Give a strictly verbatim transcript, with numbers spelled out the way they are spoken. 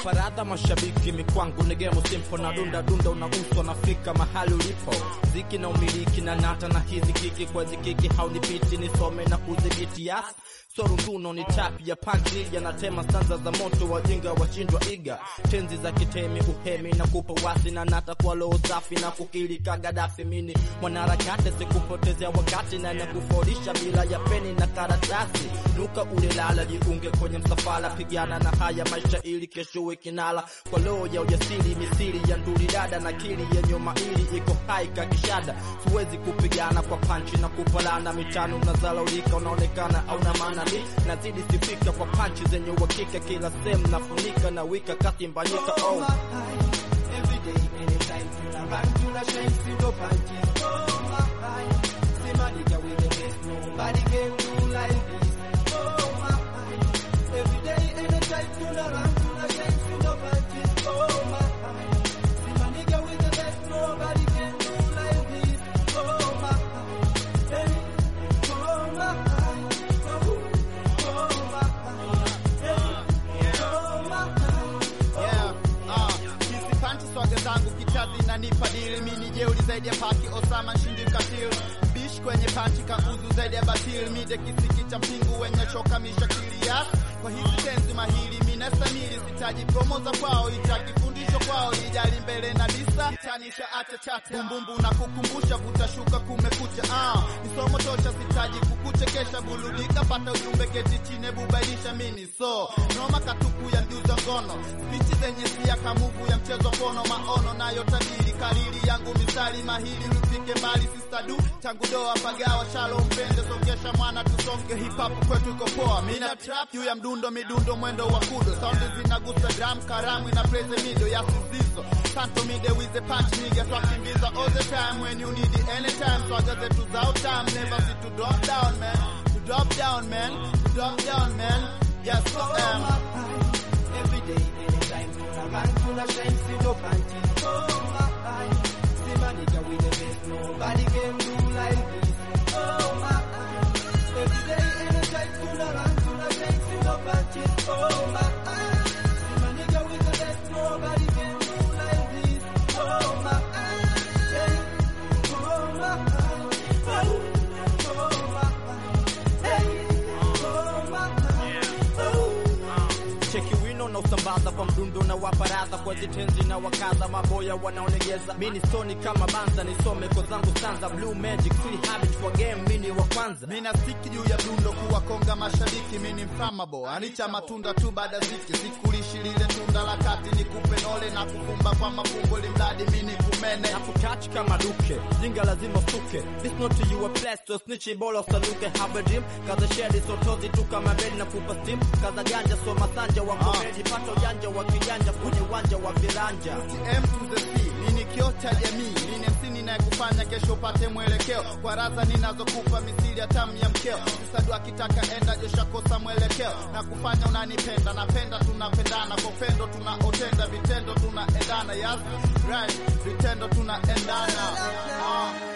wapa radha mashabiki mikwangu ni game simple na dunda dunda unagusa nafika mahali ulipo ziki na umiliki na nata na hizi kiki kwa zikiki haunipiti nisome na kudhibiti yes Sorunduno ni tapi ya punch nija na tema stanza za moto wajinga washindwa iga tenzi za kitemi uhemi na kupa wasi na nata kwa loo safi na kukili kagadafi mini mwanaharakati sikupotezea wakati na nakufundisha bila ya peni na karatasi nuka ule lala jiunge kwenye msafara pigana na haya maisha ili kesho ikinala kwa loo ya ujasiri misiri ya nduri dada na kili ya nyuma ili iko hai kakishada siwezi kupigana kwa panchi na kupalana mitano unazalaulika unaonekana au na maana nazidi sifika kwa punches zenye uhakika kila sehemu nafunika na wika kasi mbanyika oh every day anytime tuna run tuna shine single punches oh my sima nigga with the best nobody can do like this oh my every day anytime tuna run tuna shine single punches oh my sima nigga with the best nobody can do like this oh my hey oh my Swaga zangu kitazi na nipa dili mini jeuli zaidi ya paki Osama shindi katil bish kwenye panchi kakuzu zaidi ya batil mide kisiki cha mpingu wenye choka mishakili ya kwa hizi tenzi mahili minesta mili sitaji promo za kwao itaki fundisho kwao lijali mbele na lisa tanisha acha chate bumbumbu na kukumbusha vutashuka kumekucha ah nisomo tosha sitaji kukuchekesha buludika pata ujumbe keti chine bubailisha mini so noma katuku ya ndiuza ngono spichi zenye siya kamuvu ya mchezo kono maono na yotabili kalili yangu misali mahili ufike mbali sistadu tangu doa pagawa shalo mpende songesha mwana tusonge hip hop kwetu iko poa mina trap juu ya mdundo midundo mwendo wa kudo soundi zinagusa drum karamu ina praise mido ya sizizo santo mide with the punch nigga twakimbiza all the time when you need it anytime swaga zetu za time never see to drop down man to drop down man to drop down man yes I am every day anytime tuna run tuna shine single punches oh my sima nigga with the best nobody can do like this oh my every day anytime tuna run tuna shine single punches oh my sima nigga with the best nobody can do like this oh my hey oh my oh my hey oh my cheki wino na usambaza kwa mdundo na waparaza kwa zitenzi na wakaza maboya wanaolegeza mini soni kama banza nisome kwa zangu stanza blue magic free habit for game mini wa kwanza mina stiki juu ya dundo kuwa konga mashabiki mini mfamabo anicha matunda tu baada ziki sikulishi lile tunda la kati ni kupenole na kufumba kwa mafumbo limdadi mini kumene na kutachi kama duke zinga lazima suke this not to you a place to snitchy bolo saluke have a dream kaza share this otozi tu kama bed na kupa steam kaza ganja so masanja wa komedi pato ujanja wa kijanja kwenye uwanja wa viranja M to the C nini kiota jamii nini msini na kufanya kesho pate mwelekeo kwa raza ninazokupa misili ya tamu ya mkeo msadu akitaka enda jesha kosa mwelekeo na kufanya unanipenda napenda tunapendana kwa pendo tunaotenda vitendo tunaendana yes right vitendo tunaendana ah